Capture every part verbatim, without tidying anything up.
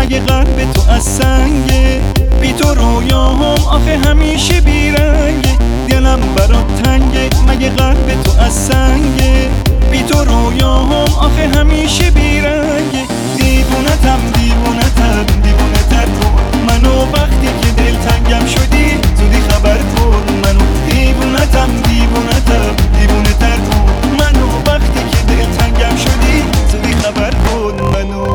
مگه قلب تو از سنگه؟ بی تو رویاهم آخه همیشه بیرنگه. دلم برات تنگه مگه قلب تو از سنگه؟ بی تو رویاهم آخه همیشه بیرنگه. دیوونتم دیوونتم دیوونه تر کن منو، وقتی که دلتنگم شدی زودی خبر کن منو. دیوونتم دیوونتم دیوونه تر کن منو، وقتی که دلتنگم شدی زودی خبر کن منو.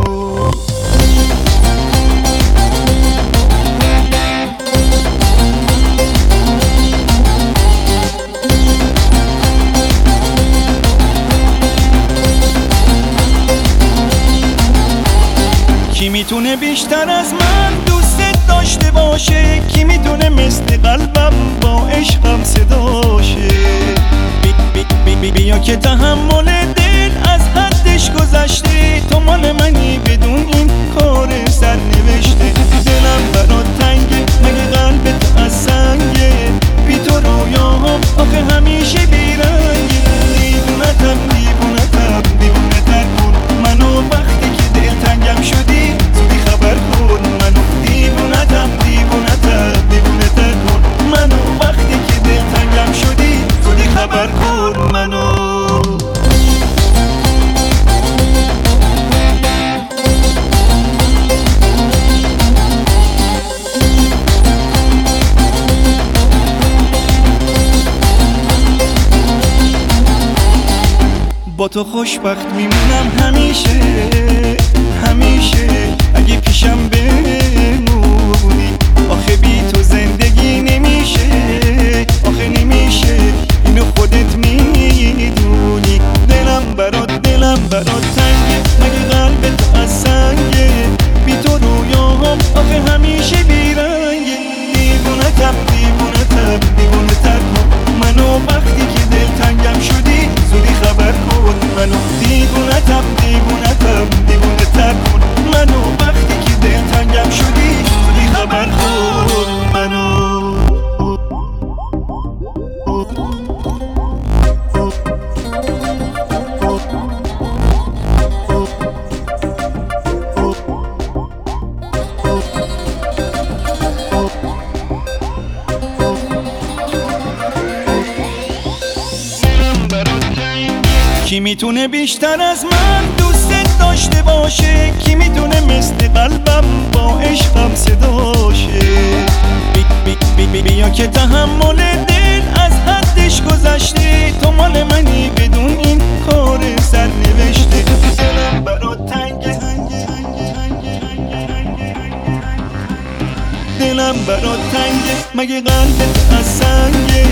کی میتونه بیشتر از من دوست داشته باشه؟ کی میتونه مثل قلبم با عشقم صداشه؟ بی بی بی بی بیا که تحمل دل از حدش گذشته. تو مال منی بدون این کار سر نوشته. دلم برات تنگه مگه قلب تو از سنگه؟ بی تو رویاهم آخه همیشه بیرنگه. دیوونتم دیوونتم دیوونه تر کن منو، وقتی که دلتنگم شدی زودی خبر کن منو. دیوونتم دیوونتم دیوونه تر کن منو، وقتی که دلتنگم شدی زودی خبر کن منو. با تو خوشبخت میمونم همیشه همیشه، اگه پیشم بمونی. آخه بی تو زندگی نمیشه آخه نمیشه، اینو خودت میدونی. دلم برات دلم برات تنگه مگه قلب تو از سنگه؟ بی تو رویاهم آخه همیشه بیرنگه. دیوونتم دیوونتم دیوونه تر کن منو، وقتی که دلتنگم شدی زودی خبر کن منو. دیوونتم دیوونتم دیوونه تر کن منو، وقتی که دلتنگم شدی زودی خبر کن منو. کی میتونه بیشتر از من دوست داشته باشه؟ کی میتونه مثل قلبم با عشقم صداشه؟ بی بی بی بی بیا که تحمل دل از حدش گذشته. تو مال منی بدون این کار سر نوشته. دلم برات تنگه دلم برات تنگه مگه قلبت از سنگه؟